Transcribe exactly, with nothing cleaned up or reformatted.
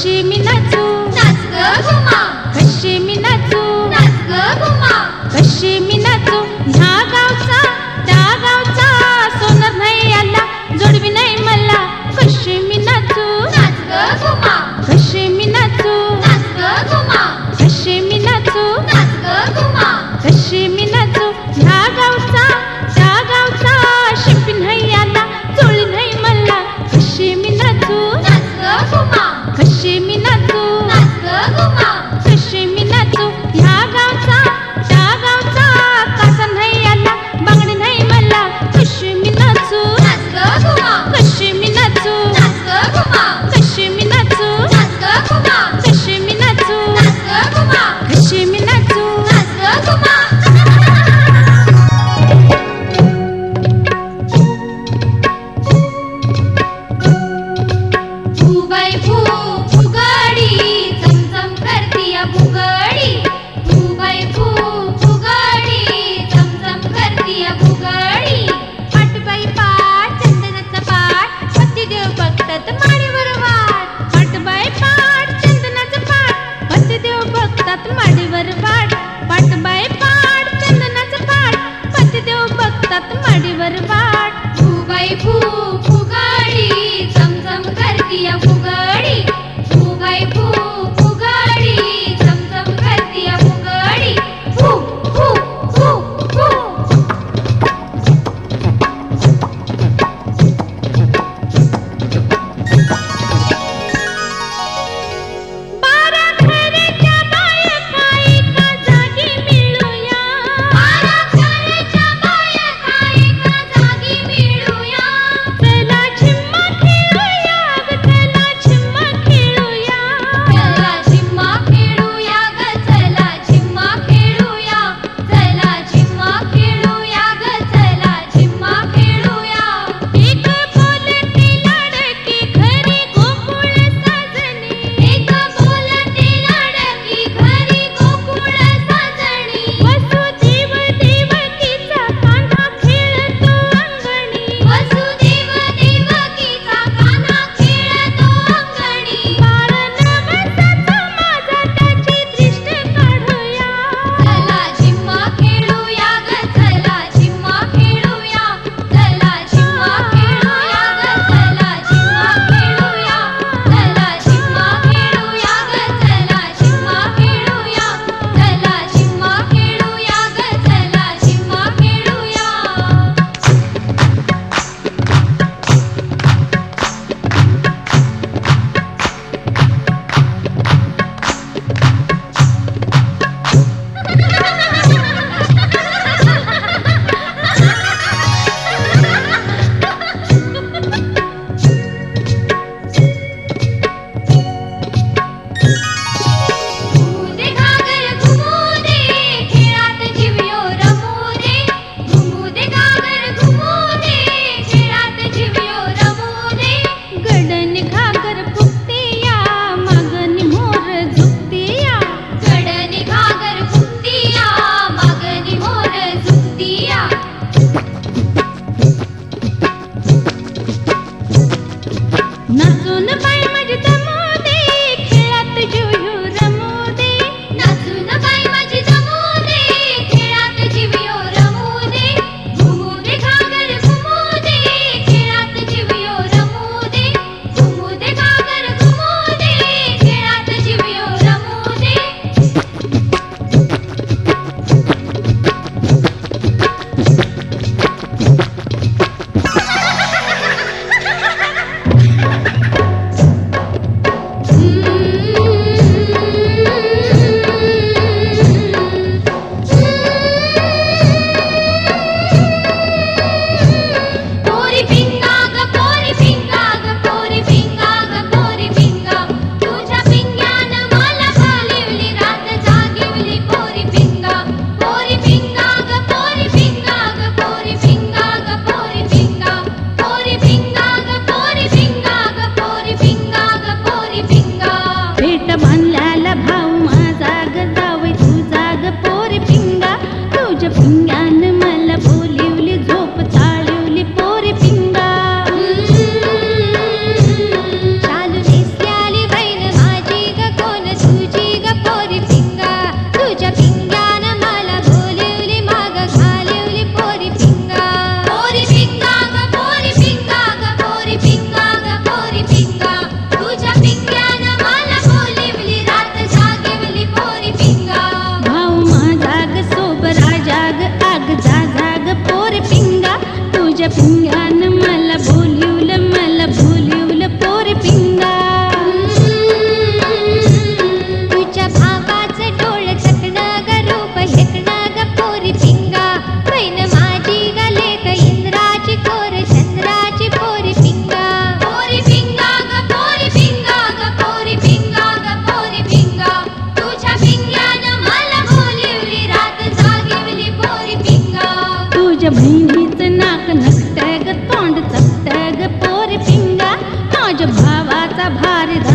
कशी मी नाचू नाच ग घुमा, कशी मी नाचू नाच ग घुमा, कशी मी नाचू ह्या गावचा त्या गावचा सोनार नाही आला जोडवी नाही मला कशी मी नाचू नाच ग घुमा, कशी मी नाचू नाच ग घुमा, कशी मी नाचू नाच ग घुमा, कशी मी नाचू ह्या गावचा त्या गावचा शिंपी नाही आला चोळी नाही मला कशी मी नाचू नाच ग घुमा, कशी मी नाचू नाच ग घुमा, कशी मी नाचू ह्या गावचा त्या गावचा कासा नाही आला बांगडी नाही मला कशी मी नाचू नाच ग घुमा, कशी मी नाचू नाच ग घुमा, कशी मी नाचू नाच ग घुमा, कशी मी नाचू नाच ग घुमा, कशी मी नाचू नाच ग घुमा. भूबाई भू भुगडी चमचम करतीया भुगडी, भूबाई भू भुगडी चमचम करतीया भुगडी. पाटबाई पाट चंदनाचा पाट पतिदेव बघतात माडीवर वाट पाटबाई पाट चंदनाचा पाट पतिदेव बघतात माडीवर वाट पाटबाई पाट चंदनाचा पाट पतिदेव बघतात माडीवर वाट. भूबाई भू भुगडी चमचम करतीया भुगडी, भूबाई भू भुगडी चमचम करतीया भुगडी. भू भू भू भू. बारा घराच्या बायका एका जागी मिळूया, बारा घराच्या बायका एका जागी मिळूया. चला झिम्मा खेळूया ग चला झिम्मा खेळूया. चला झिम्मा खेळूया ग चला झिम्मा खेळूया, चला झिम्मा खेळूया ग चला झिम्मा खेळूया. एक बोलते लाडकी घरी गोकुळ साजणी, एक बोलते लाडकी घरी गोकुळ साजणी. वसुदेव देवकीचा कान्हा खेळतो अंगणी, वसुदेव देवकीचा कान्हा खेळतो अंगणी. बाळ नवसाचा माझा त्याची दृष्ट काढूया. चला झिम्मा खेळूया ग चला झिम्मा खेळूया, चला झिम्मा खेळूया ग चला झिम्मा खेळूया, चला झिम्मा खेळूया ग चला झिम्मा खेळूया, चला झिम्मा खेळूया ग चला झिम्मा खेळूया. घुमू दे घागर घुमू दे खेळात जीवयो रमू दे, घुमू दे घागर घुमू दे खेळात जीवयो रमू दे. गडन घागर फुगतीया मागणी मोर झुकतीया, गडनी घागर फुगतीया मागणी मोर झुकतीया. नाचून बाई माझी जमू दे खेळात जुयू रमू दे. नाचून बाई माझी जमू दे खेळात जीवयो रमू दे, घुमू दे घागर घुमू दे खेळात जीवयो रमू दे, घुमू दे घागर घुमू दे खेळात जीवयो रमू दे. दोन्हीच नाक नकट ग तोंड चपट ग पोरी पिंगा माझ्या भावाचा भारी